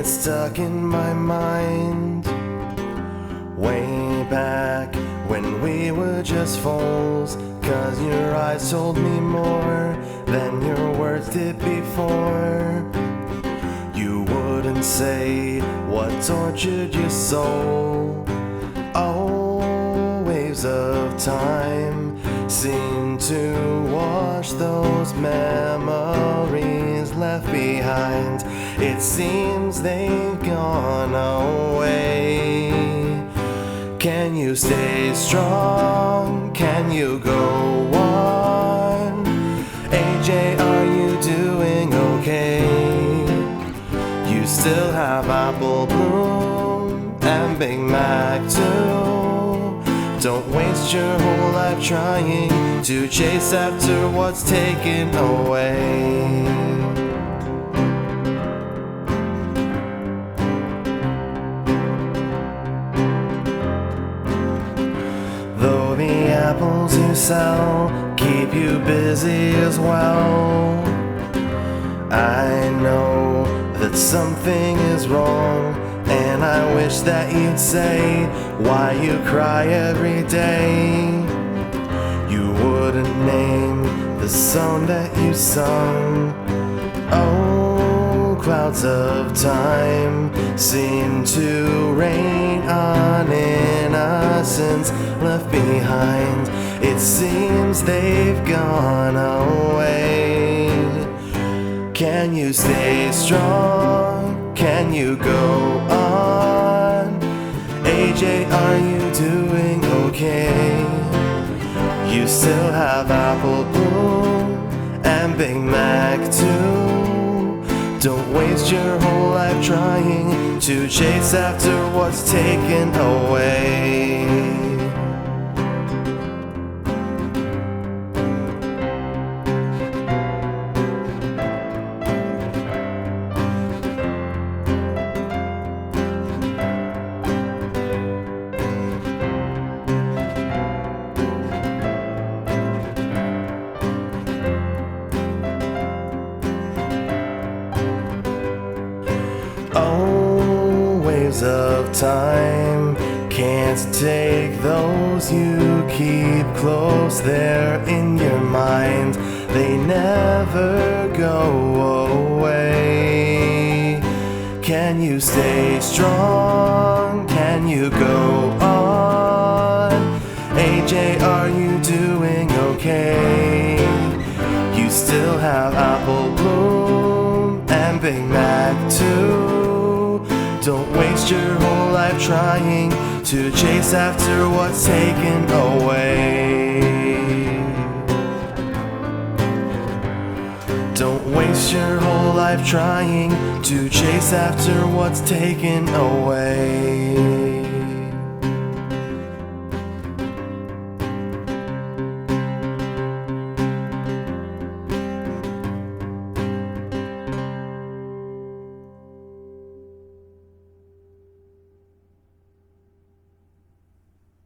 it's stuck in my mind. Way back when we were just fools, 'cause your eyes told me more than your words did before. You wouldn't say what tortured your soul. Oh, waves of time seem to wash those memories left behind. It seems they've gone away. Can you stay strong? Can you go on? AJ, are you doing okay? You still have Apple Bloom and Big Mac too. Don't waste your whole life trying to chase after what's taken away. Though the apples you sell keep you busy as well, I know that something is wrong, and I wish that you'd say why you cry every day. You wouldn't name the song that you sung. Oh, clouds of time seem to rain on innocence left behind. It seems they've gone away. Can you stay strong? Can you go on? AJ, are you doing okay? You still have Apple Bloom and Big Mac too. Don't waste your whole life trying to chase after what's taken away. Oh, waves of time can't take those you keep close there in your mind. They never go away. Can you stay strong? Can you go on? AJ, are you doing okay? You still have Apple Bloom and Big Mac too. Don't waste your whole life trying to chase after what's taken away. Don't waste your whole life trying to chase after what's taken away.